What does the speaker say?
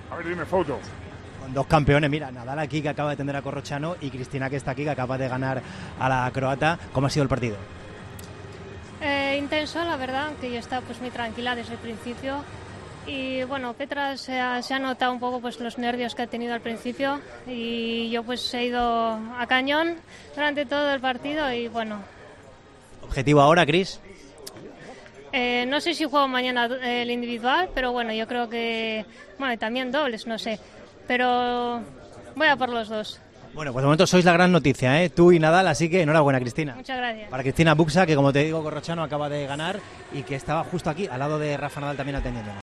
A ver, dime, foto. Con dos campeones, mira, Nadal aquí que acaba de tender a Corrochano y Cristina que está aquí que acaba de ganar a la croata. ¿Cómo ha sido el partido? Intenso, la verdad, que yo estaba pues muy tranquila desde el principio. Y bueno, Petra se ha notado un poco pues los nervios que ha tenido al principio y yo pues he ido a cañón durante todo el partido y bueno. ¿Objetivo ahora, Cris? No sé si juego mañana el individual, pero bueno, yo creo que... Bueno, y también dobles, no sé. Pero voy a por los dos. Bueno, pues de momento sois la gran noticia, ¿eh? Tú y Nadal, así que enhorabuena, Cristina. Muchas gracias. Para Cristina Buxa, que como te digo, Corrochano acaba de ganar y que estaba justo aquí, al lado de Rafa Nadal también atendiendo.